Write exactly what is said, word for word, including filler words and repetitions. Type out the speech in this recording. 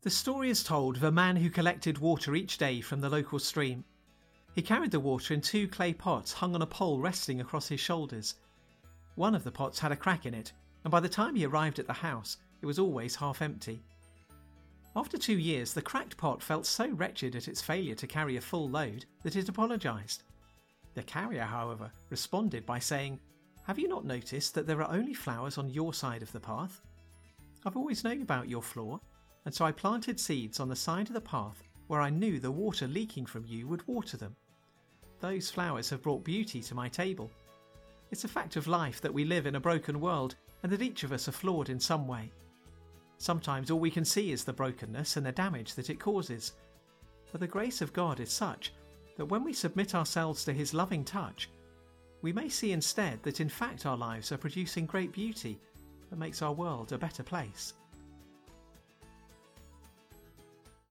The story is told of a man who collected water each day from the local stream. He carried the water in two clay pots hung on a pole resting across his shoulders. One of the pots had a crack in it, and by the time he arrived at the house, it was always half empty. After two years, the cracked pot felt so wretched at its failure to carry a full load that it apologised. The carrier, however, responded by saying, "Have you not noticed that there are only flowers on your side of the path? I've always known about your flaw, and so I planted seeds on the side of the path where I knew the water leaking from you would water them. Those flowers have brought beauty to my table. It's a fact of life that we live in a broken world and that each of us are flawed in some way. Sometimes all we can see is the brokenness and the damage that it causes. But the grace of God is such that when we submit ourselves to His loving touch, we may see instead that in fact our lives are producing great beauty that makes our world a better place."